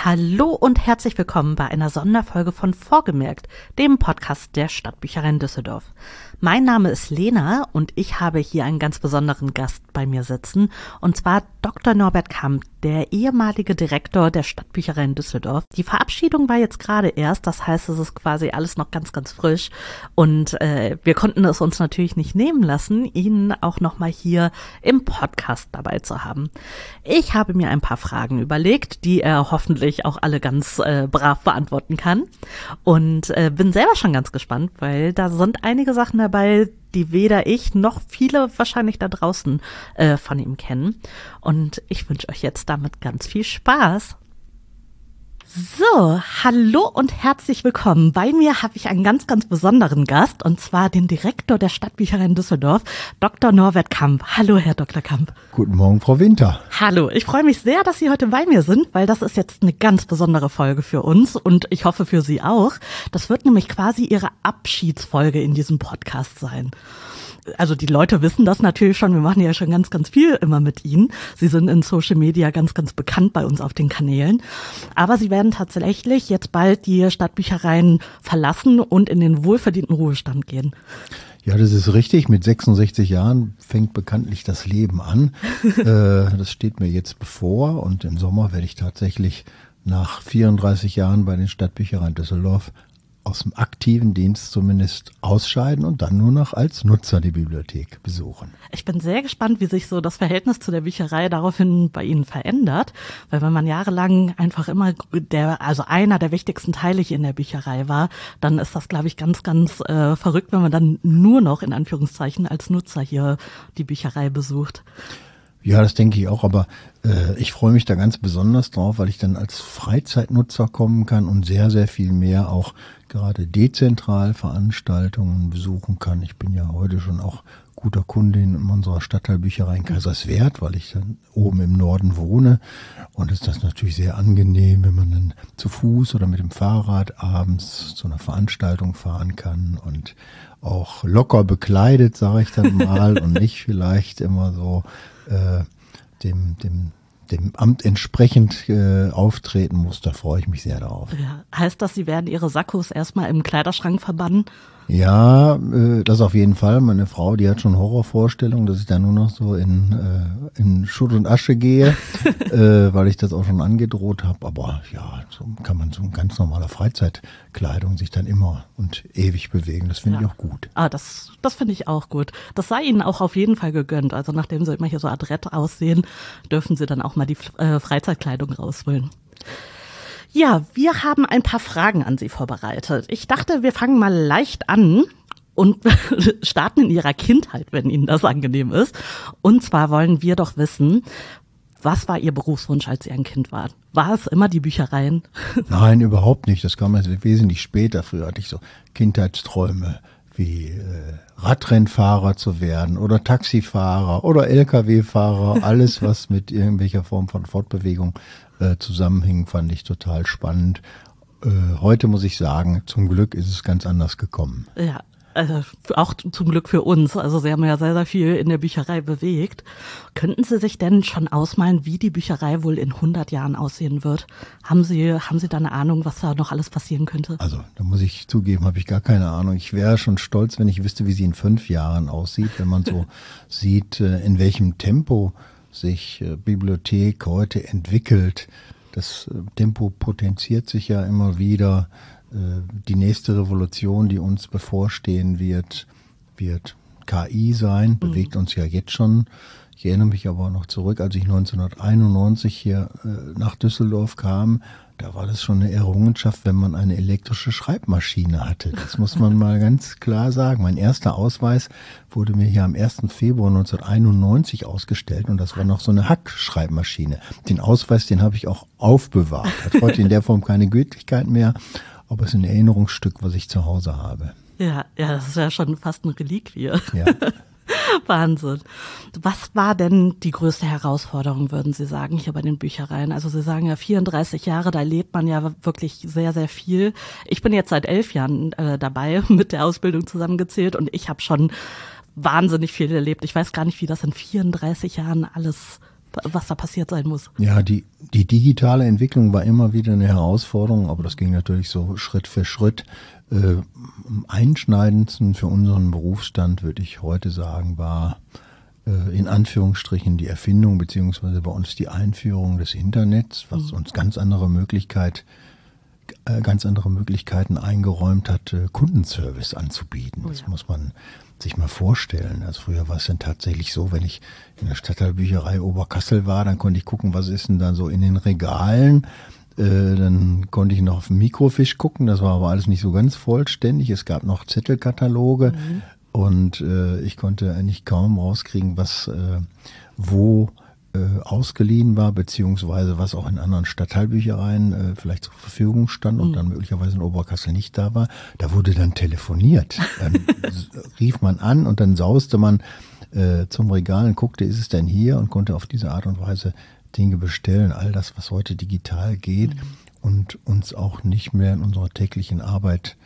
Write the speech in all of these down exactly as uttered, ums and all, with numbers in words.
Hallo und herzlich willkommen bei einer Sonderfolge von Vorgemerkt, dem Podcast der Stadtbücherei in Düsseldorf. Mein Name ist Lena und ich habe hier einen ganz besonderen Gast bei mir sitzen, und zwar Doktor Norbert Kamp, der ehemalige Direktor der Stadtbücherei in Düsseldorf. Die Verabschiedung war jetzt gerade erst, das heißt, es ist quasi alles noch ganz, ganz frisch und äh, wir konnten es uns natürlich nicht nehmen lassen, ihn auch nochmal hier im Podcast dabei zu haben. Ich habe mir ein paar Fragen überlegt, die er hoffentlich auch alle ganz äh, brav beantworten kann, und äh, bin selber schon ganz gespannt, weil da sind einige Sachen dabei, die weder ich noch viele wahrscheinlich da draußen äh, von ihm kennen. Und ich wünsche euch jetzt damit ganz viel Spaß. So, hallo und herzlich willkommen. Bei mir habe ich einen ganz, ganz besonderen Gast, und zwar den Direktor der Stadtbücherei in Düsseldorf, Doktor Norbert Kamp. Hallo, Herr Doktor Kamp. Guten Morgen, Frau Winter. Hallo, ich freue mich sehr, dass Sie heute bei mir sind, weil das ist jetzt eine ganz besondere Folge für uns und ich hoffe für Sie auch. Das wird nämlich quasi Ihre Abschiedsfolge in diesem Podcast sein. Also die Leute wissen das natürlich schon, wir machen ja schon ganz, ganz viel immer mit Ihnen. Sie sind in Social Media ganz, ganz bekannt bei uns auf den Kanälen. Aber Sie werden tatsächlich jetzt bald die Stadtbüchereien verlassen und in den wohlverdienten Ruhestand gehen. Ja, das ist richtig. Mit sechsundsechzig Jahren fängt bekanntlich das Leben an. äh, das steht mir jetzt bevor, und im Sommer werde ich tatsächlich nach vierunddreißig Jahren bei den Stadtbüchereien Düsseldorf aus dem aktiven Dienst zumindest ausscheiden und dann nur noch als Nutzer die Bibliothek besuchen. Ich bin sehr gespannt, wie sich so das Verhältnis zu der Bücherei daraufhin bei Ihnen verändert, weil wenn man jahrelang einfach immer der, also einer der wichtigsten Teile hier in der Bücherei war, dann ist das, glaube ich, ganz, ganz äh, verrückt, wenn man dann nur noch in Anführungszeichen als Nutzer hier die Bücherei besucht. Ja, das denke ich auch, aber äh, ich freue mich da ganz besonders drauf, weil ich dann als Freizeitnutzer kommen kann und sehr, sehr viel mehr auch gerade dezentral Veranstaltungen besuchen kann. Ich bin ja heute schon auch guter Kunde in unserer Stadtteilbücherei in Kaiserswerth, weil ich dann oben im Norden wohne, und ist das natürlich sehr angenehm, wenn man dann zu Fuß oder mit dem Fahrrad abends zu einer Veranstaltung fahren kann und auch locker bekleidet, sage ich dann mal, und nicht vielleicht immer so äh, dem, dem, dem Amt entsprechend äh, auftreten muss. Da freue ich mich sehr darauf. Ja, heißt das, Sie werden Ihre Sakkos erstmal im Kleiderschrank verbannen? Ja, äh, das auf jeden Fall. Meine Frau, die hat schon Horrorvorstellungen, dass ich da nur noch so in, äh, in Schutt und Asche gehe, äh, weil ich das auch schon angedroht habe. Aber ja, so kann man so in ganz normaler Freizeitkleidung sich dann immer und ewig bewegen. Das finde Ja. ich auch gut. Ah, das, das finde ich auch gut. Das sei Ihnen auch auf jeden Fall gegönnt. Also nachdem Sie immer hier so adrett aussehen, dürfen Sie dann auch mal die äh, Freizeitkleidung rausholen. Ja, wir haben ein paar Fragen an Sie vorbereitet. Ich dachte, wir fangen mal leicht an und starten in Ihrer Kindheit, wenn Ihnen das angenehm ist. Und zwar wollen wir doch wissen, was war Ihr Berufswunsch, als Sie ein Kind waren? War es immer die Büchereien? Nein, überhaupt nicht. Das kam erst wesentlich später. Früher hatte ich so Kindheitsträume wie äh, Radrennfahrer zu werden oder Taxifahrer oder L K W-Fahrer. Alles, was mit irgendwelcher Form von Fortbewegung äh, zusammenhing, fand ich total spannend. Äh, heute muss ich sagen, zum Glück ist es ganz anders gekommen. Ja, also auch zum Glück für uns. Also Sie haben ja sehr, sehr viel in der Bücherei bewegt. Könnten Sie sich denn schon ausmalen, wie die Bücherei wohl in hundert Jahren aussehen wird? Haben Sie, haben Sie da eine Ahnung, was da noch alles passieren könnte? Also, da muss ich zugeben, habe ich gar keine Ahnung. Ich wäre schon stolz, wenn ich wüsste, wie sie in fünf Jahren aussieht, wenn man so sieht, in welchem Tempo sich Bibliothek heute entwickelt. Das Tempo potenziert sich ja immer wieder. Die nächste Revolution, die uns bevorstehen wird, wird K I sein, bewegt uns ja jetzt schon. Ich erinnere mich aber noch zurück, als ich neunzehnhunderteinundneunzig hier äh, nach Düsseldorf kam, da war das schon eine Errungenschaft, wenn man eine elektrische Schreibmaschine hatte. Das muss man mal ganz klar sagen. Mein erster Ausweis wurde mir hier am ersten Februar neunzehnhunderteinundneunzig ausgestellt, und das war noch so eine Hack-Schreibmaschine. Den Ausweis, den habe ich auch aufbewahrt. Hat heute in der Form keine Gültigkeit mehr, aber es ist ein Erinnerungsstück, was ich zu Hause habe. Ja, ja, das ist ja schon fast eine Reliquie. Ja. Wahnsinn. Was war denn die größte Herausforderung, würden Sie sagen, hier bei den Büchereien? Also Sie sagen ja vierunddreißig Jahre, da lebt man ja wirklich sehr, sehr viel. Ich bin jetzt seit elf Jahren äh, dabei, mit der Ausbildung zusammengezählt, und ich habe schon wahnsinnig viel erlebt. Ich weiß gar nicht, wie das in vierunddreißig Jahren alles was da passiert sein muss. Ja, die, die digitale Entwicklung war immer wieder eine Herausforderung, aber das ging natürlich so Schritt für Schritt. Äh, am einschneidendsten für unseren Berufsstand, würde ich heute sagen, war äh, in Anführungsstrichen die Erfindung beziehungsweise bei uns die Einführung des Internets, was mhm. uns ganz andere Möglichkeit, äh, ganz andere Möglichkeiten eingeräumt hat, äh, Kundenservice anzubieten. Oh ja. Das muss man sich mal vorstellen. Also früher war es dann tatsächlich so, wenn ich in der Stadtteilbücherei Oberkassel war, dann konnte ich gucken, was ist denn da so in den Regalen. Äh, dann konnte ich noch auf den Mikrofisch gucken, das war aber alles nicht so ganz vollständig. Es gab noch Zettelkataloge mhm. und äh, ich konnte eigentlich kaum rauskriegen, was äh, wo äh, ausgeliehen war, beziehungsweise was auch in anderen Stadtteilbüchereien äh, vielleicht zur Verfügung stand und mhm. dann möglicherweise in Oberkassel nicht da war. Da wurde dann telefoniert. Dann rief man an und dann sauste man äh, zum Regal und guckte, ist es denn hier, und konnte auf diese Art und Weise Dinge bestellen, all das, was heute digital geht mhm. und uns auch nicht mehr in unserer täglichen Arbeit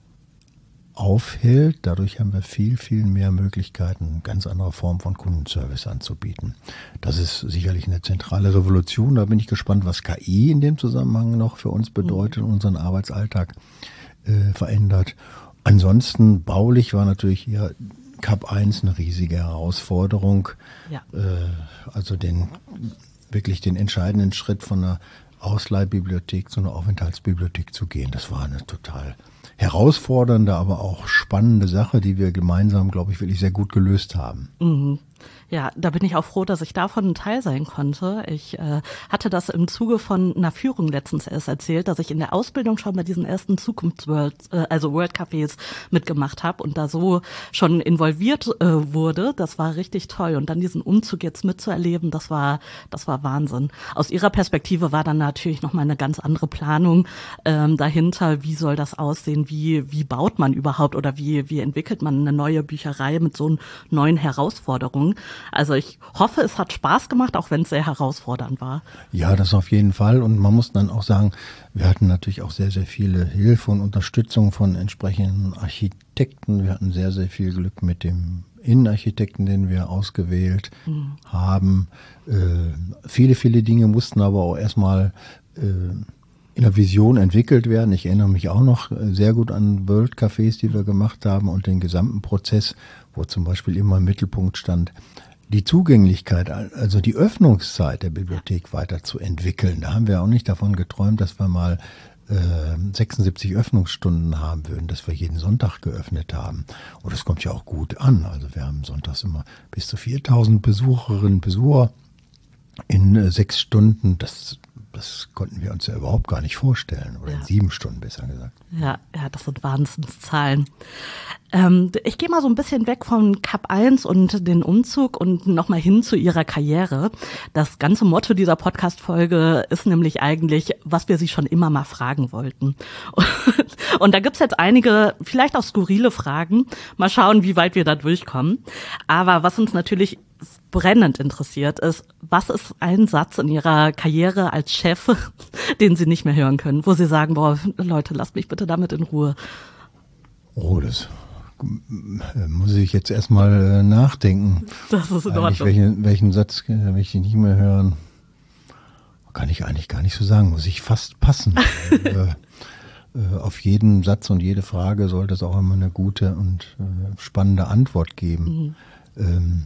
aufhält. Dadurch haben wir viel, viel mehr Möglichkeiten, ganz andere Form von Kundenservice anzubieten. Das ist sicherlich eine zentrale Revolution. Da bin ich gespannt, was K I in dem Zusammenhang noch für uns bedeutet und unseren Arbeitsalltag äh, verändert. Ansonsten baulich war natürlich hier K A P eins eine riesige Herausforderung. Ja. Äh, also den wirklich den entscheidenden Schritt von einer Ausleihbibliothek zu einer Aufenthaltsbibliothek zu gehen. Das war eine total herausfordernde, aber auch spannende Sache, die wir gemeinsam, glaube ich, wirklich sehr gut gelöst haben. Mhm. Ja, da bin ich auch froh, dass ich davon ein Teil sein konnte. Ich äh, hatte das im Zuge von einer Führung letztens erst erzählt, dass ich in der Ausbildung schon bei diesen ersten Zukunftsworld, äh, also World Cafés mitgemacht habe und da so schon involviert äh, wurde. Das war richtig toll. Und dann diesen Umzug jetzt mitzuerleben, das war, das war Wahnsinn. Aus ihrer Perspektive war dann natürlich nochmal eine ganz andere Planung ähm, dahinter. Wie soll das aussehen? Wie, wie baut man überhaupt oder wie, wie entwickelt man eine neue Bücherei mit so neuen Herausforderungen? Also ich hoffe, es hat Spaß gemacht, auch wenn es sehr herausfordernd war. Ja, das auf jeden Fall. Und man muss dann auch sagen, wir hatten natürlich auch sehr, sehr viele Hilfe und Unterstützung von entsprechenden Architekten. Wir hatten sehr, sehr viel Glück mit dem Innenarchitekten, den wir ausgewählt mhm. haben. Äh, viele, viele Dinge mussten aber auch erstmal äh, in der Vision entwickelt werden. Ich erinnere mich auch noch sehr gut an World Cafés, die wir gemacht haben und den gesamten Prozess, wo zum Beispiel immer im Mittelpunkt stand, die Zugänglichkeit, also die Öffnungszeit der Bibliothek weiterzuentwickeln. Da haben wir auch nicht davon geträumt, dass wir mal äh, sechsundsiebzig Öffnungsstunden haben würden, dass wir jeden Sonntag geöffnet haben. Und das kommt ja auch gut an. Also wir haben sonntags immer bis zu viertausend Besucherinnen und Besucher in äh, sechs Stunden. Das Das konnten wir uns ja überhaupt gar nicht vorstellen. Oder ja. in sieben Stunden, besser gesagt. Ja, ja, das sind Wahnsinnszahlen. Ähm, ich gehe mal so ein bisschen weg von K A P eins und den Umzug und nochmal hin zu Ihrer Karriere. Das ganze Motto dieser Podcast-Folge ist nämlich eigentlich, was wir Sie schon immer mal fragen wollten. Und, und da gibt's jetzt einige, vielleicht auch skurrile Fragen. Mal schauen, wie weit wir da durchkommen. Aber was uns natürlich brennend interessiert ist, was ist ein Satz in Ihrer Karriere als Chef, den Sie nicht mehr hören können, wo Sie sagen, boah, Leute, lasst mich bitte damit in Ruhe. Oh, das muss ich jetzt erstmal nachdenken. Das ist in Ordnung. Welchen, welchen Satz will ich nicht mehr hören? Kann ich eigentlich gar nicht so sagen, muss ich fast passen. äh, äh, auf jeden Satz und jede Frage sollte es auch immer eine gute und äh, spannende Antwort geben. Mhm. Ähm,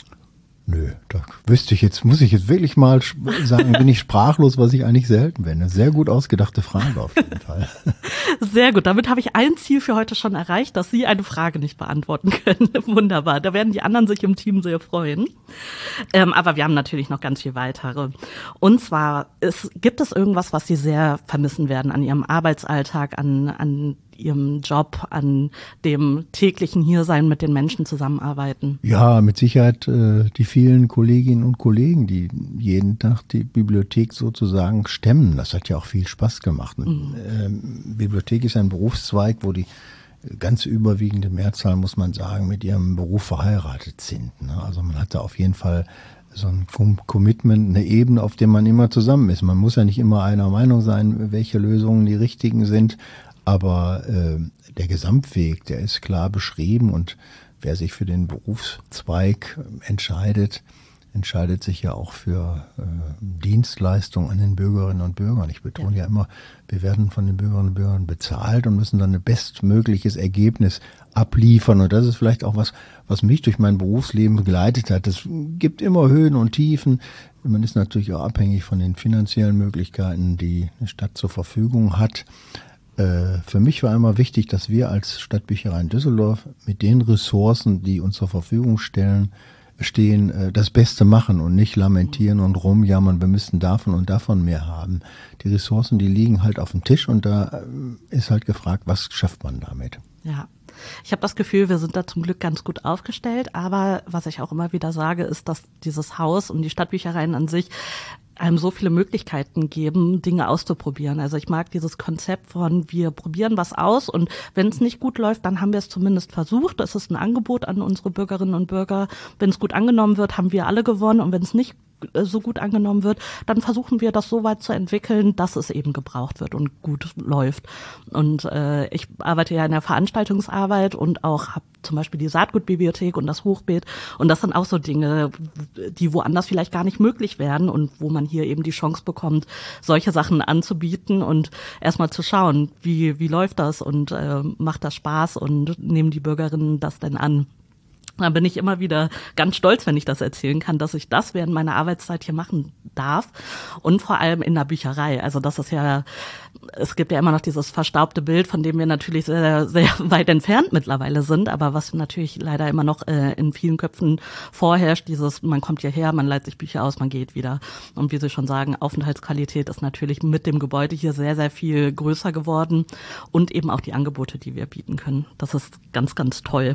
Nö, da wüsste ich jetzt, muss ich jetzt wirklich mal sagen, bin ich sprachlos, was ich eigentlich selten bin. Eine sehr gut ausgedachte Frage auf jeden Fall. Sehr gut, damit habe ich ein Ziel für heute schon erreicht, dass Sie eine Frage nicht beantworten können. Wunderbar, da werden die anderen sich im Team sehr freuen. Ähm, aber wir haben natürlich noch ganz viel weitere. Und zwar, es, gibt es irgendwas, was Sie sehr vermissen werden an Ihrem Arbeitsalltag, an, an Ihrem Job, an dem täglichen Hiersein mit den Menschen zusammenarbeiten? Ja, mit Sicherheit äh, die vielen Kolleginnen und Kollegen, die jeden Tag die Bibliothek sozusagen stemmen. Das hat ja auch viel Spaß gemacht. Mhm. Ähm, Bibliothek ist ein Berufszweig, wo die ganz überwiegende Mehrzahl, muss man sagen, mit ihrem Beruf verheiratet sind. Ne? Also man hat da auf jeden Fall so ein Commitment, eine Ebene, auf der man immer zusammen ist. Man muss ja nicht immer einer Meinung sein, welche Lösungen die richtigen sind. Aber äh, der Gesamtweg, der ist klar beschrieben und wer sich für den Berufszweig entscheidet, entscheidet sich ja auch für äh, Dienstleistungen an den Bürgerinnen und Bürgern. Ich betone ja. ja immer, wir werden von den Bürgerinnen und Bürgern bezahlt und müssen dann ein bestmögliches Ergebnis abliefern. Und das ist vielleicht auch was, was mich durch mein Berufsleben begleitet hat. Es gibt immer Höhen und Tiefen. Man ist natürlich auch abhängig von den finanziellen Möglichkeiten, die eine Stadt zur Verfügung hat. Äh, für mich war immer wichtig, dass wir als Stadtbücherei in Düsseldorf mit den Ressourcen, die uns zur Verfügung stellen, stehen, das Beste machen und nicht lamentieren und rumjammern, wir müssten davon und davon mehr haben. Die Ressourcen, die liegen halt auf dem Tisch und da ist halt gefragt, was schafft man damit? Ja. Ich habe das Gefühl, wir sind da zum Glück ganz gut aufgestellt, aber was ich auch immer wieder sage, ist, dass dieses Haus und die Stadtbüchereien an sich einem so viele Möglichkeiten geben, Dinge auszuprobieren. Also ich mag dieses Konzept von, wir probieren was aus und wenn es nicht gut läuft, dann haben wir es zumindest versucht. Es ist ein Angebot an unsere Bürgerinnen und Bürger. Wenn es gut angenommen wird, haben wir alle gewonnen und wenn es nicht so gut angenommen wird, dann versuchen wir das so weit zu entwickeln, dass es eben gebraucht wird und gut läuft. Und äh, ich arbeite ja in der Veranstaltungsarbeit und auch habe zum Beispiel die Saatgutbibliothek und das Hochbeet und das sind auch so Dinge, die woanders vielleicht gar nicht möglich wären und wo man hier eben die Chance bekommt, solche Sachen anzubieten und erstmal zu schauen, wie wie läuft das und äh, macht das Spaß und nehmen die Bürgerinnen das denn an. Da bin ich immer wieder ganz stolz, wenn ich das erzählen kann, dass ich das während meiner Arbeitszeit hier machen darf und vor allem in der Bücherei. Also das ist ja, es gibt ja immer noch dieses verstaubte Bild, von dem wir natürlich sehr, sehr weit entfernt mittlerweile sind, aber was natürlich leider immer noch äh, in vielen Köpfen vorherrscht, dieses, man kommt hierher, man leiht sich Bücher aus, man geht wieder. Und wie Sie schon sagen, Aufenthaltsqualität ist natürlich mit dem Gebäude hier sehr, sehr viel größer geworden und eben auch die Angebote, die wir bieten können. Das ist ganz, ganz toll.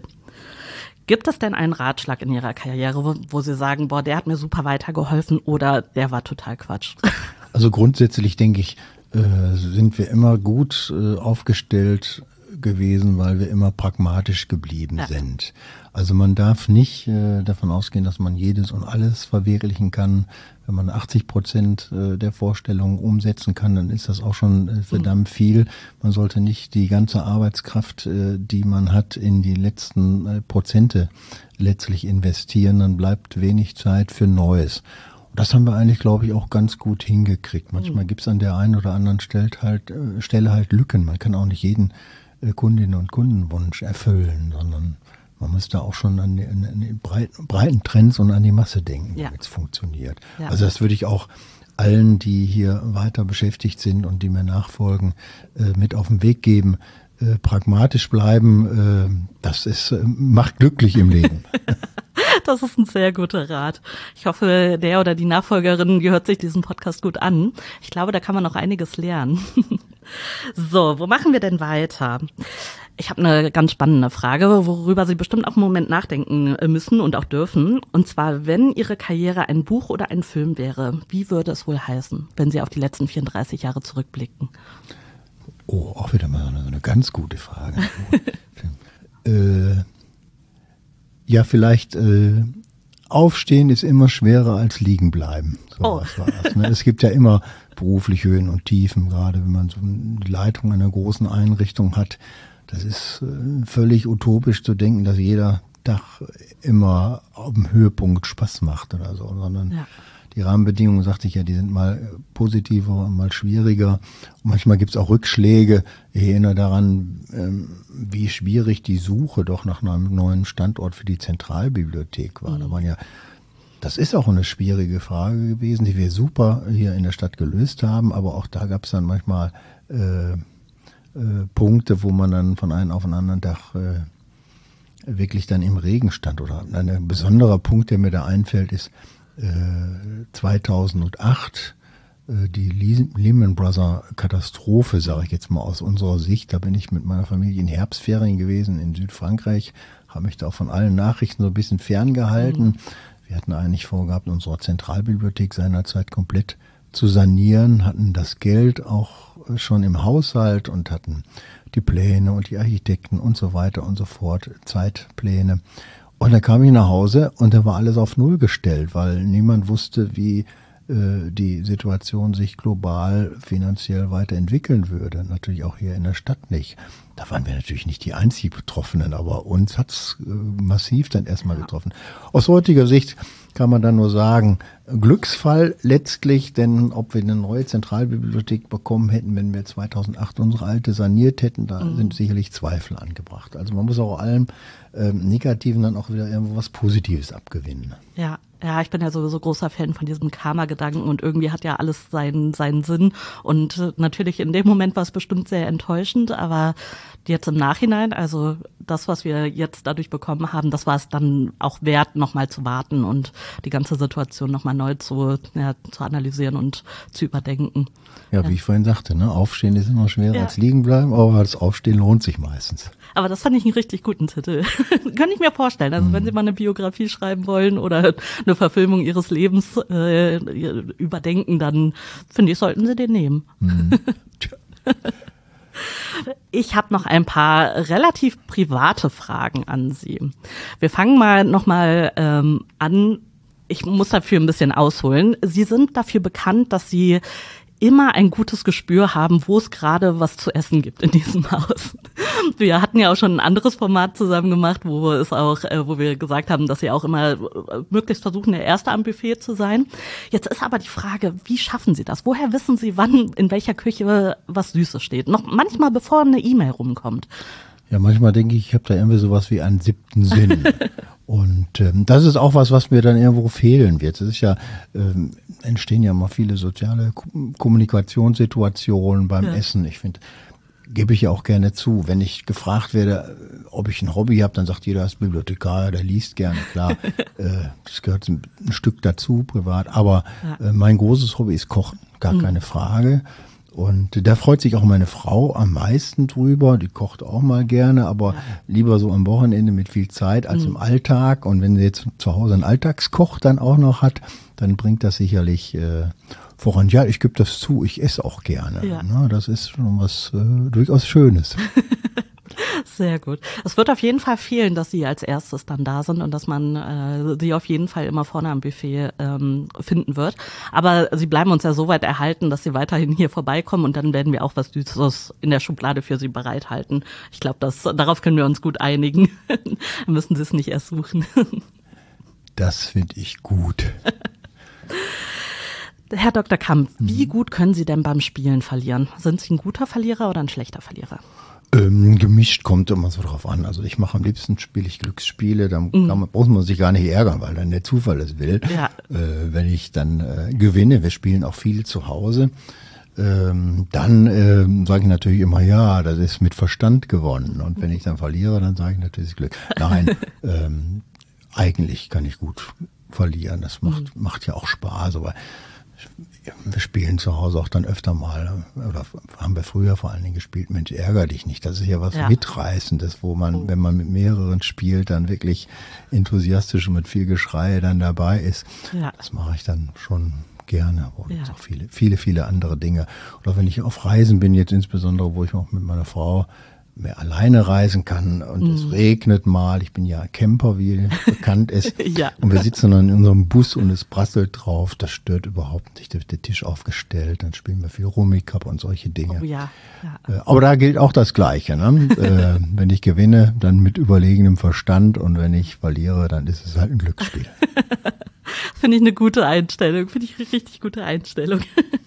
Gibt es denn einen Ratschlag in Ihrer Karriere, wo, wo Sie sagen, boah, der hat mir super weitergeholfen oder der war total Quatsch? Also grundsätzlich denke ich, äh, sind wir immer gut äh, aufgestellt gewesen, weil wir immer pragmatisch geblieben ja. sind. Also man darf nicht äh, davon ausgehen, dass man jedes und alles verwirklichen kann. Wenn man achtzig Prozent äh, der Vorstellungen umsetzen kann, dann ist das auch schon äh, verdammt viel. Man sollte nicht die ganze Arbeitskraft, äh, die man hat, in die letzten äh, Prozente letztlich investieren. Dann bleibt wenig Zeit für Neues. Und das haben wir eigentlich, glaube ich, auch ganz gut hingekriegt. Manchmal mhm. gibt es an der einen oder anderen Stelle halt, äh, Stelle halt Lücken. Man kann auch nicht jeden äh, Kundinnen- und Kundenwunsch erfüllen, sondern man muss da auch schon an die, an die breiten, breiten Trends und an die Masse denken, ja. damit es funktioniert. Ja. Also das würde ich auch allen, die hier weiter beschäftigt sind und die mir nachfolgen, äh, mit auf den Weg geben. Äh, pragmatisch bleiben, äh, das ist, äh, macht glücklich im Leben. Das ist ein sehr guter Rat. Ich hoffe, der oder die Nachfolgerin, die hört sich diesen Podcast gut an. Ich glaube, da kann man noch einiges lernen. So, wo machen wir denn weiter? Ich habe eine ganz spannende Frage, worüber Sie bestimmt auch einen Moment nachdenken müssen und auch dürfen. Und zwar, wenn Ihre Karriere ein Buch oder ein Film wäre, wie würde es wohl heißen, wenn Sie auf die letzten vierunddreißig Jahre zurückblicken? Oh, auch wieder mal so eine ganz gute Frage. äh, ja, vielleicht äh, aufstehen ist immer schwerer als liegen bleiben. So oh. was war das, ne? Es gibt ja immer beruflich Höhen und Tiefen, gerade wenn man so eine Leitung einer großen Einrichtung hat. Das ist äh, völlig utopisch zu denken, dass jeder Tag immer auf dem Höhepunkt Spaß macht oder so, sondern ja. die Rahmenbedingungen, sagte ich ja, die sind mal positiver, mal schwieriger. Und manchmal gibt es auch Rückschläge. Ich erinnere daran, ähm, wie schwierig die Suche doch nach einem neuen Standort für die Zentralbibliothek war. Mhm. Da waren ja, das ist auch eine schwierige Frage gewesen, die wir super hier in der Stadt gelöst haben, aber auch da gab es dann manchmal äh, äh, Punkte, wo man dann von einem auf den anderen Tag äh, wirklich dann im Regen stand. Oder ein besonderer Punkt, der mir da einfällt, ist zweitausendacht, äh, die Lehman Brothers Katastrophe, sage ich jetzt mal aus unserer Sicht. Da bin ich mit meiner Familie in Herbstferien gewesen in Südfrankreich, habe mich da auch von allen Nachrichten so ein bisschen ferngehalten. Mhm. Wir hatten eigentlich vorgehabt, unsere Zentralbibliothek seinerzeit komplett zu sanieren, hatten das Geld auch schon im Haushalt und hatten die Pläne und die Architekten und so weiter und so fort, Zeitpläne. Und dann kam ich nach Hause und da war alles auf Null gestellt, weil niemand wusste, wie äh, die Situation sich global finanziell weiterentwickeln würde. Natürlich auch hier in der Stadt nicht. Da waren wir natürlich nicht die einzigen Betroffenen, aber uns hat's äh, massiv dann erstmal ja. getroffen. Aus heutiger Sicht kann man dann nur sagen, Glücksfall letztlich, denn ob wir eine neue Zentralbibliothek bekommen hätten, wenn wir zweitausendacht unsere alte saniert hätten, da mhm. sind sicherlich Zweifel angebracht. Also man muss auch allem ähm, Negativen dann auch wieder irgendwo was Positives abgewinnen. Ja. Ja, ich bin ja sowieso großer Fan von diesem Karma-Gedanken und irgendwie hat ja alles seinen, seinen Sinn und natürlich in dem Moment war es bestimmt sehr enttäuschend, aber jetzt im Nachhinein, also das, was wir jetzt dadurch bekommen haben, das war es dann auch wert, nochmal zu warten und die ganze Situation nochmal neu zu, ja, zu analysieren und zu überdenken. Ja, ja, wie ich vorhin sagte, ne, Aufstehen ist immer schwerer ja. als liegen bleiben, aber das Aufstehen lohnt sich meistens. Aber das fand ich einen richtig guten Titel. Kann ich mir vorstellen. Also mhm. wenn Sie mal eine Biografie schreiben wollen oder eine Verfilmung Ihres Lebens äh, überdenken, dann finde ich, sollten Sie den nehmen. Mhm. Ich habe noch ein paar relativ private Fragen an Sie. Wir fangen mal nochmal ähm, an. Ich muss dafür ein bisschen ausholen. Sie sind dafür bekannt, dass Sie immer ein gutes Gespür haben, wo es gerade was zu essen gibt in diesem Haus. Wir hatten ja auch schon ein anderes Format zusammen gemacht, wo es auch, äh, wo wir gesagt haben, dass Sie auch immer äh, möglichst versuchen, der Erste am Buffet zu sein. Jetzt ist aber die Frage, wie schaffen Sie das? Woher wissen Sie, wann in welcher Küche was Süßes steht? Noch manchmal, bevor eine E-Mail rumkommt. Ja, manchmal denke ich, ich habe da irgendwie sowas wie einen siebten Sinn. Und ähm, das ist auch was, was mir dann irgendwo fehlen wird. Es ist ja, ähm, entstehen ja mal viele soziale Ko- Kommunikationssituationen beim ja. Essen. Ich finde, gebe ich ja auch gerne zu. Wenn ich gefragt werde, ob ich ein Hobby habe, dann sagt jeder, er ist Bibliothekar, der liest gerne. Klar, äh, das gehört ein, ein Stück dazu, privat. Aber ja. äh, mein großes Hobby ist Kochen, gar mhm. keine Frage. Und da freut sich auch meine Frau am meisten drüber. Die kocht auch mal gerne, aber ja. lieber so am Wochenende mit viel Zeit als mhm. im Alltag. Und wenn sie jetzt zu Hause einen Alltagskoch dann auch noch hat, dann bringt das sicherlich äh, voran. Ja, ich gebe das zu, ich esse auch gerne. Ja. Na, das ist schon was äh, durchaus Schönes. Sehr gut. Es wird auf jeden Fall fehlen, dass Sie als erstes dann da sind und dass man äh, Sie auf jeden Fall immer vorne am Buffet ähm, finden wird. Aber Sie bleiben uns ja so weit erhalten, dass Sie weiterhin hier vorbeikommen und dann werden wir auch was Süßes in der Schublade für Sie bereithalten. Ich glaube, das darauf können wir uns gut einigen. Dann müssen Sie es nicht erst suchen. Das finde ich gut. Herr Doktor Kamp, wie gut können Sie denn beim Spielen verlieren? Sind Sie ein guter Verlierer oder ein schlechter Verlierer? Ähm, gemischt, kommt immer so drauf an. Also ich mache am liebsten spiele ich Glücksspiele, dann mhm. kann man, braucht man sich gar nicht ärgern, weil dann der Zufall es will. Ja. Äh, wenn ich dann äh, gewinne, wir spielen auch viel zu Hause, ähm, dann äh, sage ich natürlich immer, ja, das ist mit Verstand gewonnen. Und wenn ich dann verliere, dann sage ich natürlich Glück. Nein, ähm, eigentlich kann ich gut verlieren. Das macht, mhm. macht ja auch Spaß, aber wir spielen zu Hause auch dann öfter mal, oder haben wir früher vor allen Dingen gespielt, Mensch, ärger dich nicht. Das ist ja was ja. Mitreißendes, wo man, wenn man mit mehreren spielt, dann wirklich enthusiastisch und mit viel Geschrei dann dabei ist. Ja. Das mache ich dann schon gerne. Und ja. auch viele, viele, viele andere Dinge. Oder wenn ich auf Reisen bin, jetzt insbesondere, wo ich auch mit meiner Frau mehr alleine reisen kann und mm. es regnet mal. Ich bin ja Camper, wie bekannt ist. ja. Und wir sitzen dann in unserem Bus und es prasselt drauf. Das stört überhaupt nicht. Da wird der Tisch aufgestellt. Dann spielen wir viel Rummikub und solche Dinge. Oh, ja. Ja. Aber da gilt auch das Gleiche. Ne? äh, wenn ich gewinne, dann mit überlegenem Verstand. Und wenn ich verliere, dann ist es halt ein Glücksspiel. Finde ich eine gute Einstellung. Finde ich eine richtig gute Einstellung.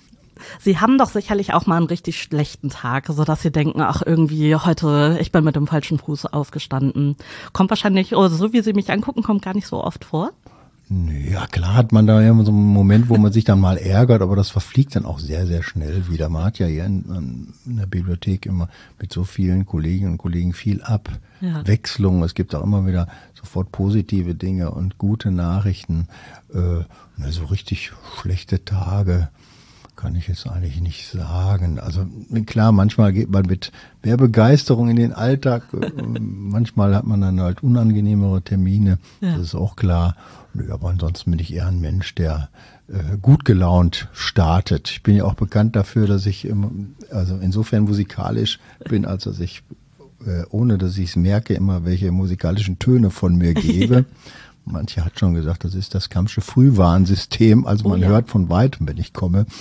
Sie haben doch sicherlich auch mal einen richtig schlechten Tag, so dass Sie denken, ach irgendwie heute, ich bin mit dem falschen Fuß aufgestanden. Kommt wahrscheinlich, oder so wie Sie mich angucken, kommt gar nicht so oft vor. Ja, klar hat man da immer so einen Moment, wo man sich dann mal ärgert, aber das verfliegt dann auch sehr, sehr schnell wieder. Man hat ja hier in, in der Bibliothek immer mit so vielen Kolleginnen und Kollegen viel Abwechslung. Ja. Es gibt auch immer wieder sofort positive Dinge und gute Nachrichten. Äh, so richtig schlechte Tage kann ich jetzt eigentlich nicht sagen. Also klar, manchmal geht man mit mehr Begeisterung in den Alltag. Manchmal hat man dann halt unangenehmere Termine. Ja. Das ist auch klar. Aber ansonsten bin ich eher ein Mensch, der äh, gut gelaunt startet. Ich bin ja auch bekannt dafür, dass ich immer, also insofern musikalisch bin, als dass ich, äh, ohne dass ich es merke, immer welche musikalischen Töne von mir gebe. Manche hat schon gesagt, das ist das Kampsche Frühwarnsystem. Also man oh ja. hört von weitem, wenn ich komme.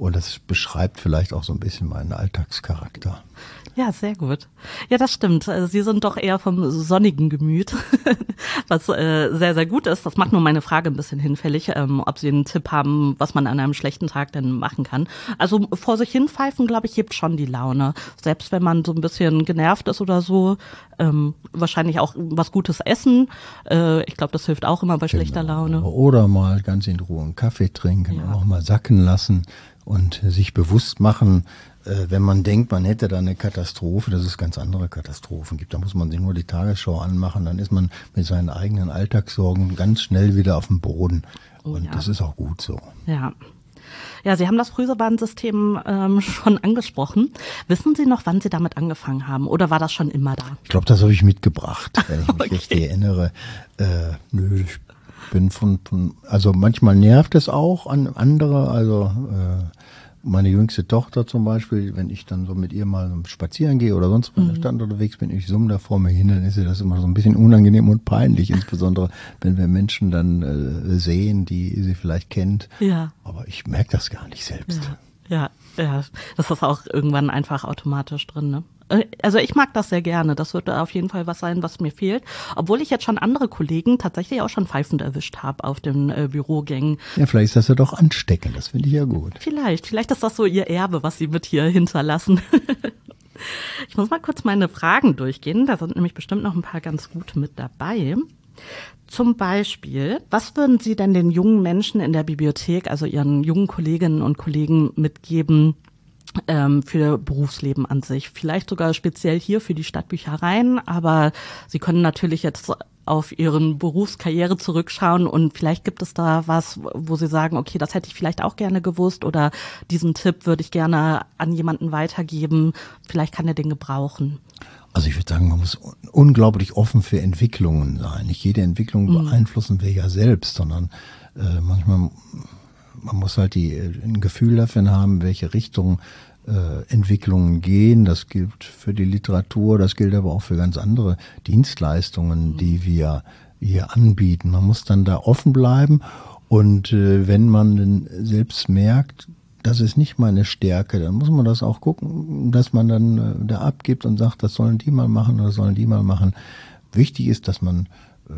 Und das beschreibt vielleicht auch so ein bisschen meinen Alltagscharakter. Ja, sehr gut. Ja, das stimmt. Also Sie sind doch eher vom sonnigen Gemüt, was äh, sehr, sehr gut ist. Das macht nur meine Frage ein bisschen hinfällig, ähm, ob Sie einen Tipp haben, was man an einem schlechten Tag denn machen kann. Also vor sich hin pfeifen, glaube ich, hebt schon die Laune. Selbst wenn man so ein bisschen genervt ist oder so, ähm, wahrscheinlich auch was Gutes essen. Äh, ich glaube, das hilft auch immer bei genau. schlechter Laune. Oder mal ganz in Ruhe einen Kaffee trinken ja. und auch mal sacken lassen und sich bewusst machen, wenn man denkt, man hätte da eine Katastrophe, dass es ganz andere Katastrophen gibt. Da muss man sich nur die Tagesschau anmachen, dann ist man mit seinen eigenen Alltagssorgen ganz schnell wieder auf dem Boden. Oh, und ja. das ist auch gut so. Ja. Ja, Sie haben das Frühwarnsystem ähm, schon angesprochen. Wissen Sie noch, wann Sie damit angefangen haben? Oder war das schon immer da? Ich glaube, das habe ich mitgebracht, wenn ich mich okay. richtig erinnere. Äh, nö, ich bin von, von, also manchmal nervt es auch an andere, also äh, meine jüngste Tochter zum Beispiel, wenn ich dann so mit ihr mal spazieren gehe oder sonst wo in der Stadt unterwegs bin, ich summe da vor mir hin, dann ist ihr das immer so ein bisschen unangenehm und peinlich, insbesondere wenn wir Menschen dann äh, sehen, die sie vielleicht kennt. Ja. Aber ich merke das gar nicht selbst. Ja, ja, ja, das ist auch irgendwann einfach automatisch drin, ne? Also ich mag das sehr gerne. Das wird auf jeden Fall was sein, was mir fehlt. Obwohl ich jetzt schon andere Kollegen tatsächlich auch schon pfeifend erwischt habe auf den äh, Bürogängen. Ja, vielleicht ist das ja doch ansteckend. Das finde ich ja gut. Vielleicht. Vielleicht ist das so ihr Erbe, was sie mit hier hinterlassen. Ich muss mal kurz meine Fragen durchgehen. Da sind nämlich bestimmt noch ein paar ganz gute mit dabei. Zum Beispiel, was würden Sie denn den jungen Menschen in der Bibliothek, also Ihren jungen Kolleginnen und Kollegen mitgeben, für Berufsleben an sich? Vielleicht sogar speziell hier für die Stadtbüchereien, aber Sie können natürlich jetzt auf Ihren Berufskarriere zurückschauen und vielleicht gibt es da was, wo Sie sagen, okay, das hätte ich vielleicht auch gerne gewusst oder diesen Tipp würde ich gerne an jemanden weitergeben, vielleicht kann er den gebrauchen. Also ich würde sagen, man muss unglaublich offen für Entwicklungen sein. Nicht jede Entwicklung mhm. beeinflussen wir ja selbst, sondern äh, manchmal man muss halt die, ein Gefühl dafür haben, welche Richtung äh, Entwicklungen gehen. Das gilt für die Literatur, das gilt aber auch für ganz andere Dienstleistungen, die wir hier anbieten. Man muss dann da offen bleiben und äh, wenn man dann selbst merkt, das ist nicht meine Stärke, dann muss man das auch gucken, dass man dann äh, da abgibt und sagt, das sollen die mal machen oder sollen die mal machen. Wichtig ist, dass man äh,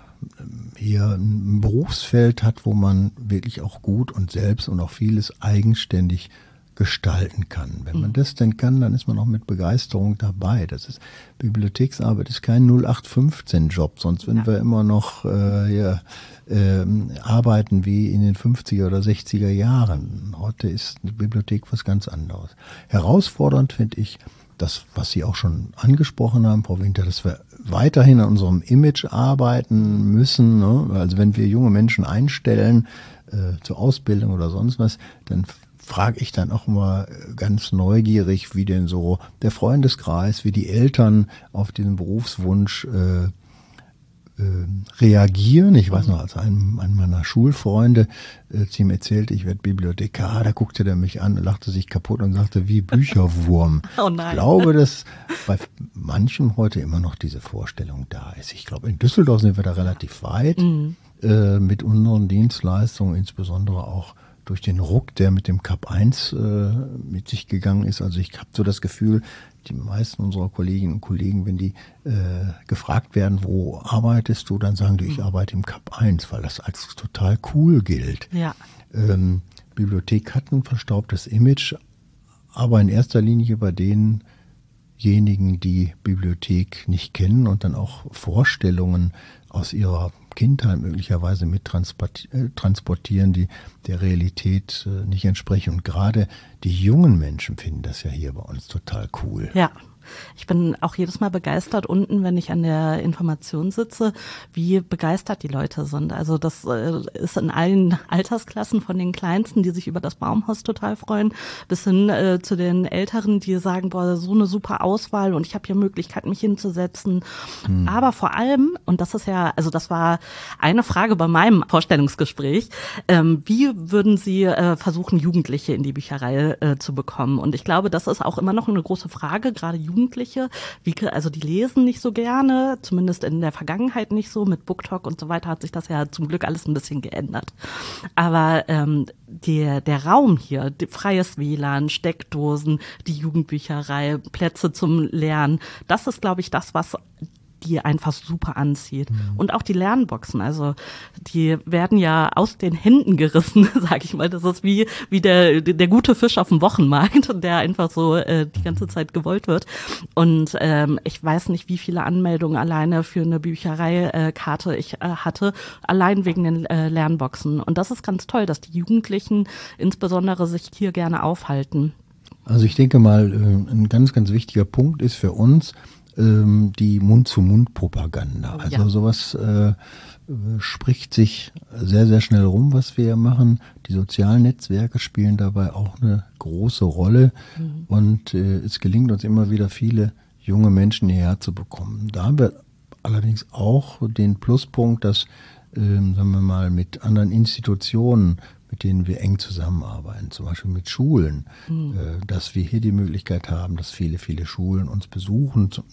hier ein Berufsfeld hat, wo man wirklich auch gut und selbst und auch vieles eigenständig gestalten kann. Wenn man das denn kann, dann ist man auch mit Begeisterung dabei. Das ist Bibliotheksarbeit ist kein null acht fünfzehn Job, sonst würden ja. wir immer noch äh, ja, äh, arbeiten wie in den fünfziger oder sechziger Jahren. Heute ist eine Bibliothek was ganz anderes. Herausfordernd finde ich, das, was Sie auch schon angesprochen haben, Frau Winter, dass wir weiterhin an unserem Image arbeiten müssen. Ne? Also wenn wir junge Menschen einstellen äh, zur Ausbildung oder sonst was, dann frage ich dann auch immer ganz neugierig, wie denn so der Freundeskreis, wie die Eltern auf diesen Berufswunsch äh, äh, reagieren. Ich weiß noch, als ein, ein meiner Schulfreunde äh, zu ihm erzählte, ich werde Bibliothekar, da guckte der mich an, lachte sich kaputt und sagte, wie Bücherwurm. Oh nein. Ich glaube, dass bei manchem heute immer noch diese Vorstellung da ist. Ich glaube, in Düsseldorf sind wir da relativ weit mhm. äh, mit unseren Dienstleistungen, insbesondere auch durch den Ruck, der mit dem Cup eins äh, mit sich gegangen ist. Also ich habe so das Gefühl, die meisten unserer Kolleginnen und Kollegen, wenn die äh, gefragt werden, wo arbeitest du, dann sagen die, ich arbeite im Cup eins, weil das als total cool gilt. Ja. Ähm, Bibliothek hat ein verstaubtes Image, aber in erster Linie bei denjenigen, die Bibliothek nicht kennen und dann auch Vorstellungen aus ihrer Kindheit möglicherweise mit transportieren, die der Realität nicht entsprechen. Und gerade die jungen Menschen finden das ja hier bei uns total cool. Ja. Ich bin auch jedes Mal begeistert unten, wenn ich an der Information sitze, wie begeistert die Leute sind. Also das ist in allen Altersklassen, von den Kleinsten, die sich über das Baumhaus total freuen, bis hin äh, zu den Älteren, die sagen, boah, so eine super Auswahl und ich habe hier Möglichkeit, mich hinzusetzen. Hm. Aber vor allem, und das ist ja war, also das war eine Frage bei meinem Vorstellungsgespräch. Ähm, wie würden Sie äh, versuchen, Jugendliche in die Bücherei äh, zu bekommen? Und ich glaube, das ist auch immer noch eine große Frage, gerade Jugendliche. Wie, also die lesen nicht so gerne, zumindest in der Vergangenheit nicht so. Mit BookTok und so weiter hat sich das ja zum Glück alles ein bisschen geändert. Aber ähm, der, der Raum hier, die, freies W L A N, Steckdosen, die Jugendbücherei, Plätze zum Lernen, das ist, glaube ich, das, was die einfach super anzieht. Mhm. Und auch die Lernboxen, also die werden ja aus den Händen gerissen, sage ich mal. Das ist wie wie der der gute Fisch auf dem Wochenmarkt, der einfach so äh, die ganze Zeit gewollt wird. Und ähm, ich weiß nicht, wie viele Anmeldungen alleine für eine Büchereikarte ich äh, hatte, allein wegen den äh, Lernboxen. Und das ist ganz toll, dass die Jugendlichen insbesondere sich hier gerne aufhalten. Also ich denke mal, ein ganz, ganz wichtiger Punkt ist für uns, die Mund-zu-Mund-Propaganda. Also ja. sowas äh, spricht sich sehr, sehr schnell rum, was wir hier machen. Die sozialen Netzwerke spielen dabei auch eine große Rolle. Mhm. Und äh, es gelingt uns immer wieder, viele junge Menschen hierher zu bekommen. Da haben wir allerdings auch den Pluspunkt, dass, äh, sagen wir mal, mit anderen Institutionen, mit denen wir eng zusammenarbeiten, zum Beispiel mit Schulen, mhm. äh, dass wir hier die Möglichkeit haben, dass viele, viele Schulen uns besuchen, zum,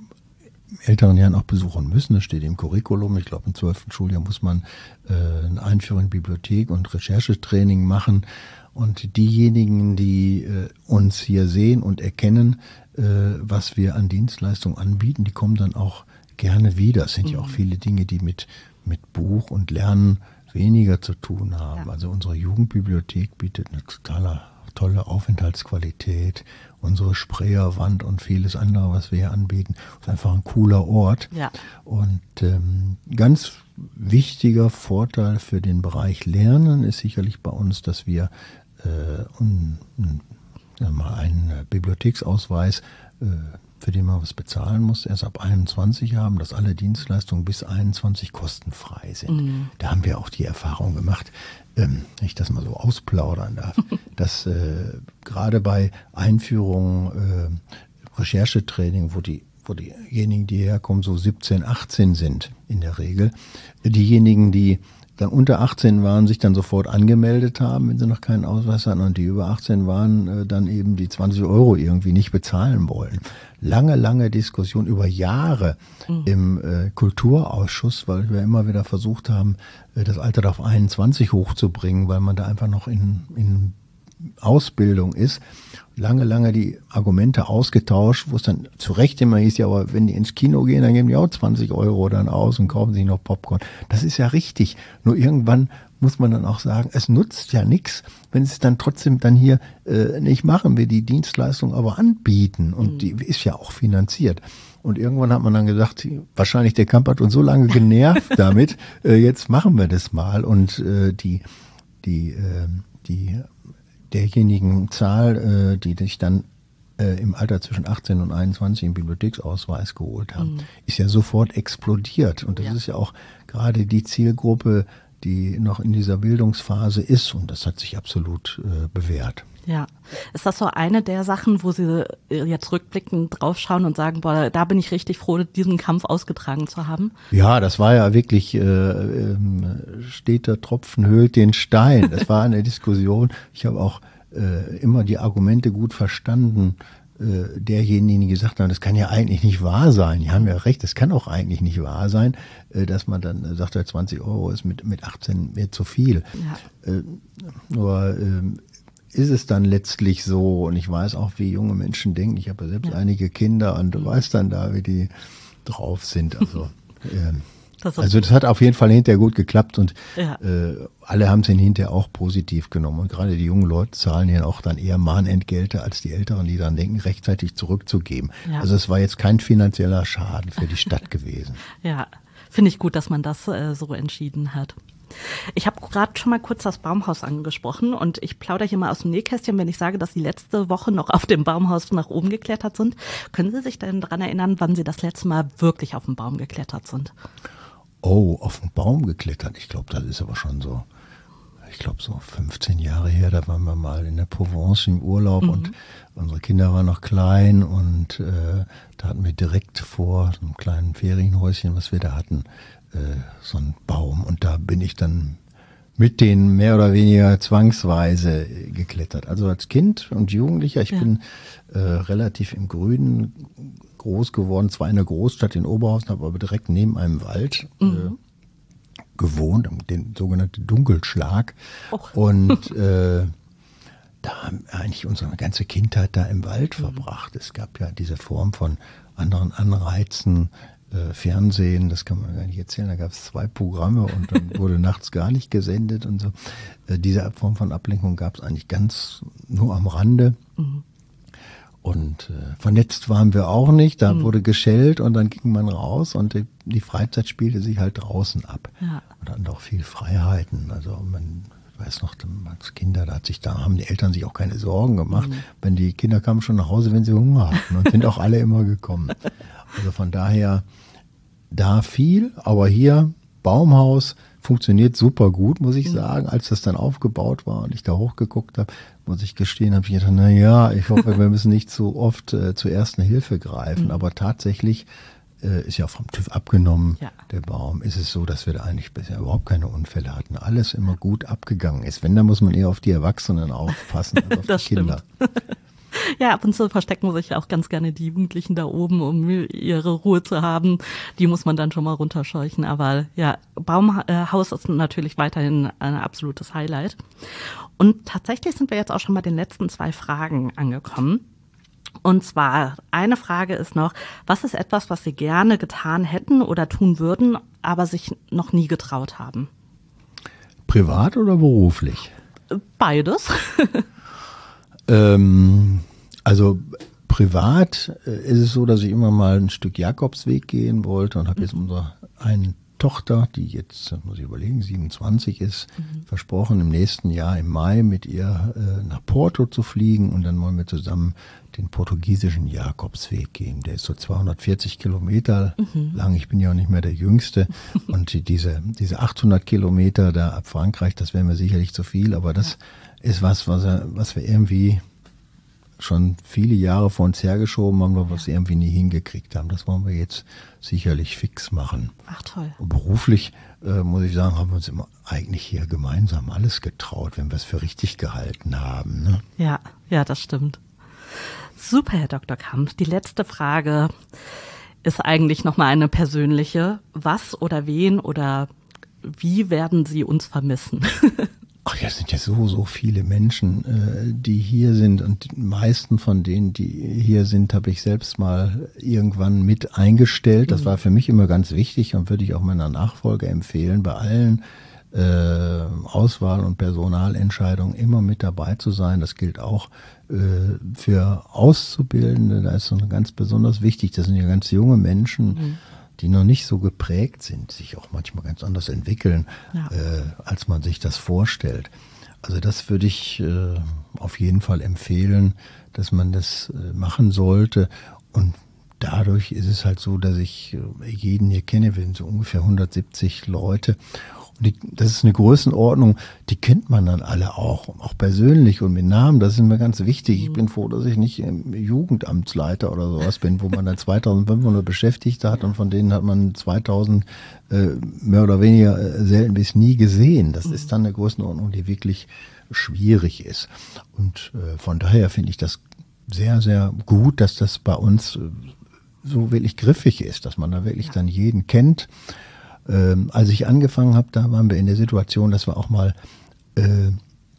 im älteren Jahren auch besuchen müssen. Das steht im Curriculum. Ich glaube, im zwölften Schuljahr muss man äh, eine Einführung in Bibliothek und Recherchetraining machen. Und diejenigen, die äh, uns hier sehen und erkennen, äh, was wir an Dienstleistungen anbieten, die kommen dann auch gerne wieder. Es sind mhm. ja auch viele Dinge, die mit, mit Buch und Lernen weniger zu tun haben. Ja. Also unsere Jugendbibliothek bietet eine total tolle Aufenthaltsqualität. Unsere Sprayerwand und vieles andere, was wir hier anbieten, ist einfach ein cooler Ort. Ja. Und ähm, ganz wichtiger Vorteil für den Bereich Lernen ist sicherlich bei uns, dass wir äh, un, un, ja, mal einen Bibliotheksausweis äh, für den man was bezahlen muss, erst ab einundzwanzig haben, dass alle Dienstleistungen bis einundzwanzig kostenfrei sind. Mhm. Da haben wir auch die Erfahrung gemacht, ähm, wenn ich das mal so ausplaudern darf, dass äh, gerade bei Einführungen, äh, Recherchetraining, wo die wo diejenigen, die herkommen, so siebzehn, achtzehn sind in der Regel, diejenigen, die dann unter achtzehn waren, sich dann sofort angemeldet haben, wenn sie noch keinen Ausweis hatten, und die über achtzehn waren, äh, dann eben die zwanzig Euro irgendwie nicht bezahlen wollen. Lange, lange Diskussion über Jahre mhm. im äh, Kulturausschuss, weil wir immer wieder versucht haben, äh, das Alter auf einundzwanzig hochzubringen, weil man da einfach noch in, in Ausbildung ist. Lange, lange die Argumente ausgetauscht, wo es dann zu Recht immer hieß, ja, aber wenn die ins Kino gehen, dann geben die auch zwanzig Euro dann aus und kaufen sich noch Popcorn. Das ist ja richtig. Nur irgendwann muss man dann auch sagen, es nutzt ja nichts, wenn sie es dann trotzdem dann hier äh, nicht machen, wir die Dienstleistung aber anbieten. Und mhm. die ist ja auch finanziert. Und irgendwann hat man dann gesagt, wahrscheinlich der Kamp hat uns so lange genervt damit, äh, jetzt machen wir das mal. Und äh, die, die, äh, die derjenigen Zahl, äh, die sich dann äh, im Alter zwischen achtzehn und einundzwanzig einen Bibliotheksausweis geholt haben, mhm. ist ja sofort explodiert. Und das ja. ist ja auch gerade die Zielgruppe, die noch in dieser Bildungsphase ist. Und das hat sich absolut äh, bewährt. Ja. Ist das so eine der Sachen, wo Sie jetzt rückblickend draufschauen und sagen, boah, da bin ich richtig froh, diesen Kampf ausgetragen zu haben? Ja, das war ja wirklich, äh, äh, steter Tropfen höhlt den Stein. Das war eine Diskussion. Ich habe auch äh, immer die Argumente gut verstanden, äh, derjenigen, die gesagt haben, das kann ja eigentlich nicht wahr sein. Die haben ja recht, das kann auch eigentlich nicht wahr sein, äh, dass man dann äh, sagt, zwanzig Euro ist mit, mit achtzehn mehr zu viel. Ja. Äh, nur äh, ist es dann letztlich so, und ich weiß auch, wie junge Menschen denken, ich habe ja selbst ja. einige Kinder und du weißt dann da, wie die drauf sind. Also, äh, das also das hat auf jeden Fall hinterher gut geklappt und ja. äh, alle haben es hinterher auch positiv genommen. Und gerade die jungen Leute zahlen ja auch dann eher Mahnentgelte als die Älteren, die dann denken, rechtzeitig zurückzugeben. Ja. Also es war jetzt kein finanzieller Schaden für die Stadt gewesen. Ja, finde ich gut, dass man das äh, so entschieden hat. Ich habe gerade schon mal kurz das Baumhaus angesprochen und ich plaudere hier mal aus dem Nähkästchen, wenn ich sage, dass Sie letzte Woche noch auf dem Baumhaus nach oben geklettert sind. Können Sie sich denn daran erinnern, wann Sie das letzte Mal wirklich auf den Baum geklettert sind? Oh, auf den Baum geklettert? Ich glaube, das ist aber schon so, ich glaube so fünfzehn Jahre her, da waren wir mal in der Provence im Urlaub mhm. und unsere Kinder waren noch klein und äh, da hatten wir direkt vor so einem kleinen Ferienhäuschen, was wir da hatten, äh, so ein Baum. Und da bin ich dann mit denen mehr oder weniger zwangsweise geklettert. Also als Kind und Jugendlicher, ich ja. bin äh, relativ im Grünen groß geworden, zwar in einer Großstadt in Oberhausen, habe aber direkt neben einem Wald mhm. äh, gewohnt, den sogenannten Dunkelschlag. Och. Und äh, da haben wir eigentlich unsere ganze Kindheit da im Wald mhm. verbracht. Es gab ja diese Form von anderen Anreizen, äh, Fernsehen, das kann man gar nicht erzählen, da gab es zwei Programme und dann wurde nachts gar nicht gesendet und so. Äh, diese Form von Ablenkung gab es eigentlich ganz nur am Rande. Mhm. Und äh, vernetzt waren wir auch nicht, da mhm. wurde geschellt und dann ging man raus und die, die Freizeit spielte sich halt draußen ab. Ja. Und dann auch viel Freiheiten, also man weiß noch, als Kinder, da hat sich da haben die Eltern sich auch keine Sorgen gemacht, mhm. wenn die Kinder kamen schon nach Hause, wenn sie Hunger hatten und sind auch alle immer gekommen. Also von daher da viel, aber hier Baumhaus funktioniert super gut, muss ich mhm. sagen. Als das dann aufgebaut war und ich da hochgeguckt habe, muss ich gestehen, habe ich gedacht, na ja, ich hoffe, wir müssen nicht zu oft äh, zur ersten Hilfe greifen. Mhm. Aber tatsächlich äh, ist ja vom TÜV abgenommen, ja. der Baum. Ist es so, dass wir da eigentlich bisher überhaupt keine Unfälle hatten. Alles immer gut abgegangen ist. Wenn, dann muss man eher auf die Erwachsenen aufpassen als auf das die Kinder. Stimmt. Ja, ab und zu verstecken sich auch ganz gerne die Jugendlichen da oben, um ihre Ruhe zu haben. Die muss man dann schon mal runterscheuchen. Aber ja, Baumhaus ist natürlich weiterhin ein absolutes Highlight. Und tatsächlich sind wir jetzt auch schon bei den letzten zwei Fragen angekommen. Und zwar, eine Frage ist noch, was ist etwas, was Sie gerne getan hätten oder tun würden, aber sich noch nie getraut haben? Privat oder beruflich? Beides. ähm, also privat ist es so, dass ich immer mal ein Stück Jakobsweg gehen wollte und habe jetzt unsere eine Tochter, die jetzt, muss ich überlegen, siebenundzwanzig ist, mhm. versprochen, im nächsten Jahr im Mai mit ihr äh, nach Porto zu fliegen und dann wollen wir zusammen den portugiesischen Jakobsweg gehen. Der ist so zweihundertvierzig Kilometer mhm. lang. Ich bin ja auch nicht mehr der Jüngste. Und die, diese, diese achthundert Kilometer da ab Frankreich, das wäre mir sicherlich zu viel, aber das ja. ist was, was, was wir irgendwie schon viele Jahre vor uns hergeschoben haben, aber was wir irgendwie nie hingekriegt haben. Das wollen wir jetzt sicherlich fix machen. Ach toll. Und beruflich, äh, muss ich sagen, haben wir uns immer eigentlich hier gemeinsam alles getraut, wenn wir es für richtig gehalten haben. Ne? Ja, ja, das stimmt. Super, Herr Doktor Kamp. Die letzte Frage ist eigentlich nochmal eine persönliche. Was oder wen oder wie werden Sie uns vermissen? Ach ja, es sind ja so, so viele Menschen, äh, die hier sind und die meisten von denen, die hier sind, habe ich selbst mal irgendwann mit eingestellt. Das mhm. war für mich immer ganz wichtig und würde ich auch meiner Nachfolger empfehlen, bei allen äh, Auswahl- und Personalentscheidungen immer mit dabei zu sein. Das gilt auch äh, für Auszubildende, da ist es ganz besonders wichtig. Das sind ja ganz junge Menschen, mhm. die noch nicht so geprägt sind, sich auch manchmal ganz anders entwickeln, ja. äh, als man sich das vorstellt. Also das würde ich äh, auf jeden Fall empfehlen, dass man das äh, machen sollte. Und dadurch ist es halt so, dass ich äh, jeden hier kenne, wir sind so ungefähr hundertsiebzig Leute. Und die, das ist eine Größenordnung, die kennt man dann alle auch, auch persönlich und mit Namen. Das ist mir ganz wichtig. Ich bin froh, dass ich nicht Jugendamtsleiter oder sowas bin, wo man dann zweitausendfünfhundert Beschäftigte hat und von denen hat man zweitausend äh, mehr oder weniger äh, selten bis nie gesehen. Das mhm. ist dann eine Größenordnung, die wirklich schwierig ist. Und äh, von daher finde ich das sehr, sehr gut, dass das bei uns äh, so wirklich griffig ist, dass man da wirklich ja. dann jeden kennt. Ähm, als ich angefangen habe, da waren wir in der Situation, dass wir auch mal äh,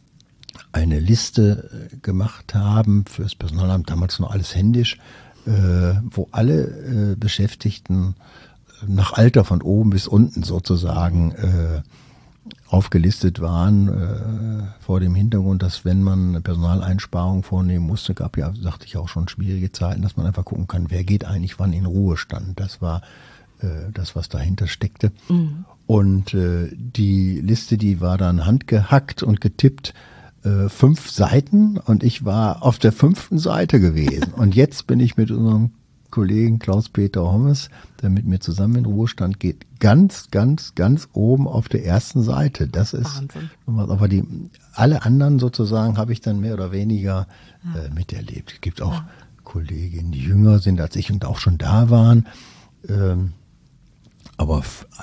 eine Liste äh, gemacht haben fürs Personalamt, damals noch alles händisch, äh, wo alle äh, Beschäftigten nach Alter von oben bis unten sozusagen äh, aufgelistet waren, äh, vor dem Hintergrund, dass wenn man eine Personaleinsparung vornehmen musste, gab ja, sagte ich auch schon, schwierige Zeiten, dass man einfach gucken kann, wer geht eigentlich wann in Ruhestand. Das war das, was dahinter steckte. Mhm. Und äh, die Liste, die war dann handgehackt und getippt, äh, fünf Seiten und ich war auf der fünften Seite gewesen. Und jetzt bin ich mit unserem Kollegen Klaus-Peter Hommes, der mit mir zusammen in Ruhestand geht, ganz, ganz, ganz oben auf der ersten Seite. Das ist Wahnsinn. Aber die alle anderen sozusagen habe ich dann mehr oder weniger ja. äh, miterlebt. Es gibt auch ja. Kolleginnen, die jünger sind als ich und auch schon da waren. Ähm, Aber f-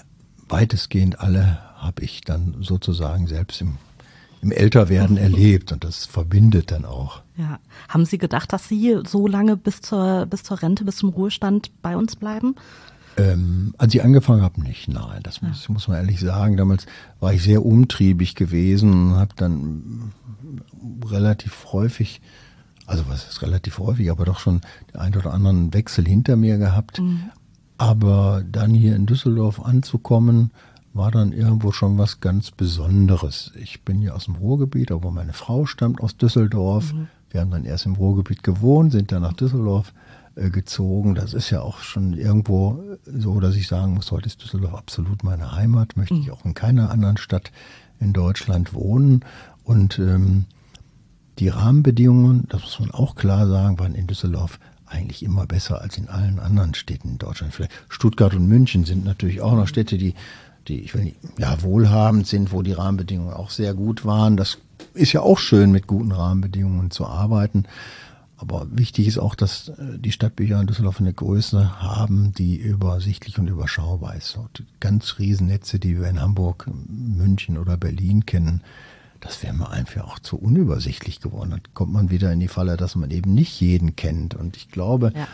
weitestgehend alle habe ich dann sozusagen selbst im, im Älterwerden erlebt und das verbindet dann auch. Ja. Haben Sie gedacht, dass Sie so lange bis zur, bis zur Rente, bis zum Ruhestand bei uns bleiben? Ähm, als ich angefangen habe, nicht, nein, das muss, muss man ehrlich sagen. Damals war ich sehr umtriebig gewesen und habe dann relativ häufig, also was ist relativ häufig, aber doch schon den einen oder anderen Wechsel hinter mir gehabt. Mhm. Aber dann hier in Düsseldorf anzukommen, war dann irgendwo schon was ganz Besonderes. Ich bin ja aus dem Ruhrgebiet, aber meine Frau stammt aus Düsseldorf. Mhm. Wir haben dann erst im Ruhrgebiet gewohnt, sind dann nach Düsseldorf äh, gezogen. Das ist ja auch schon irgendwo so, dass ich sagen muss, heute ist Düsseldorf absolut meine Heimat. Möchte ich auch in keiner anderen Stadt in Deutschland wohnen. Und ähm, die Rahmenbedingungen, das muss man auch klar sagen, waren in Düsseldorf eigentlich immer besser als in allen anderen Städten in Deutschland. Vielleicht Stuttgart und München sind natürlich auch noch Städte, die, die ich will nicht, ja, wohlhabend sind, wo die Rahmenbedingungen auch sehr gut waren. Das ist ja auch schön, mit guten Rahmenbedingungen zu arbeiten. Aber wichtig ist auch, dass die Stadtbücher in Düsseldorf eine Größe haben, die übersichtlich und überschaubar ist. Und die ganz Riesennetze, die wir in Hamburg, München oder Berlin kennen, das wäre mir einfach auch zu unübersichtlich geworden. Dann kommt man wieder in die Falle, dass man eben nicht jeden kennt. Und ich glaube, ja.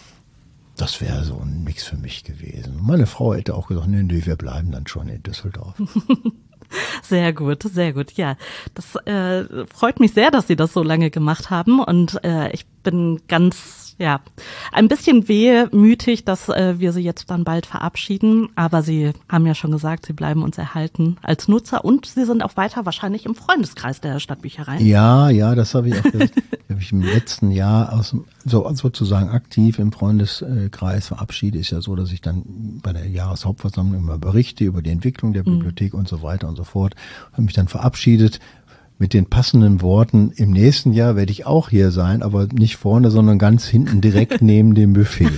das wäre so ein Mix für mich gewesen. Meine Frau hätte auch gesagt, nee, nee, wir bleiben dann schon in Düsseldorf. Sehr gut, sehr gut. Ja, das äh, freut mich sehr, dass Sie das so lange gemacht haben. Und äh, ich bin ganz, ja, ein bisschen wehmütig, dass äh, wir Sie jetzt dann bald verabschieden. Aber Sie haben ja schon gesagt, Sie bleiben uns erhalten als Nutzer und Sie sind auch weiter wahrscheinlich im Freundeskreis der Stadtbücherei. Ja, ja, das habe ich auch gesagt. habe ich im letzten Jahr aus, so, sozusagen aktiv im Freundeskreis verabschiede. Ist ja so, dass ich dann bei der Jahreshauptversammlung immer berichte über die Entwicklung der Bibliothek mhm. und so weiter und so fort. Habe mich dann verabschiedet mit den passenden Worten, im nächsten Jahr werde ich auch hier sein, aber nicht vorne, sondern ganz hinten direkt neben dem Buffet.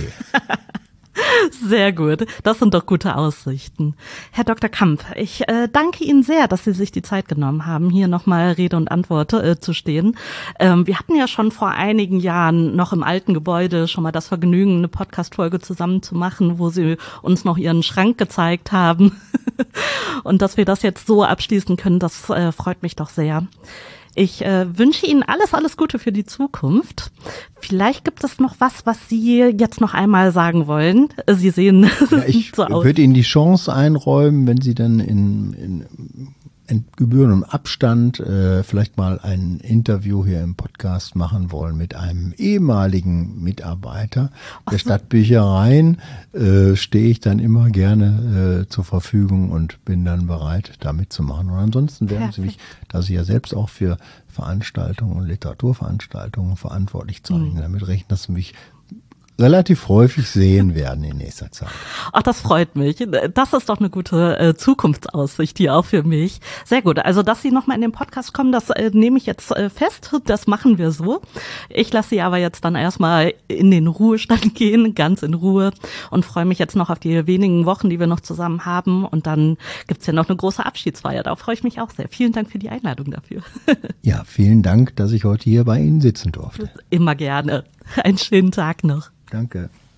Sehr gut. Das sind doch gute Aussichten. Herr Doktor Kamp, ich äh, danke Ihnen sehr, dass Sie sich die Zeit genommen haben, hier nochmal Rede und Antwort äh, zu stehen. Ähm, wir hatten ja schon vor einigen Jahren noch im alten Gebäude schon mal das Vergnügen, eine Podcast-Folge zusammen zu machen, wo Sie uns noch Ihren Schrank gezeigt haben. Und dass wir das jetzt so abschließen können, das äh, freut mich doch sehr. Ich äh, wünsche Ihnen alles, alles Gute für die Zukunft. Vielleicht gibt es noch was, was Sie jetzt noch einmal sagen wollen. Sie sehen ja, ich so aus. Ich würde Ihnen die Chance einräumen, wenn Sie dann in, in, in gebührendem Abstand äh, vielleicht mal ein Interview hier im Podcast machen wollen mit einem ehemaligen Mitarbeiter der so. Stadtbüchereien, äh, stehe ich dann immer gerne äh, zur Verfügung und bin dann bereit, da mitzumachen. Und ansonsten werden Perfekt. Sie mich, da Sie ja selbst auch für Veranstaltungen und Literaturveranstaltungen verantwortlich zeichnen, mhm. damit rechnen, dass Sie mich relativ häufig sehen werden in nächster Zeit. Ach, das freut mich. Das ist doch eine gute äh, Zukunftsaussicht hier auch für mich. Sehr gut. Also, dass Sie nochmal in den Podcast kommen, das äh, nehme ich jetzt äh, fest. Das machen wir so. Ich lasse Sie aber jetzt dann erstmal in den Ruhestand gehen, ganz in Ruhe und freue mich jetzt noch auf die wenigen Wochen, die wir noch zusammen haben. Und dann gibt's ja noch eine große Abschiedsfeier. Darauf freue ich mich auch sehr. Vielen Dank für die Einladung dafür. Ja, vielen Dank, dass ich heute hier bei Ihnen sitzen durfte. Immer gerne. Einen schönen Tag noch. Danke.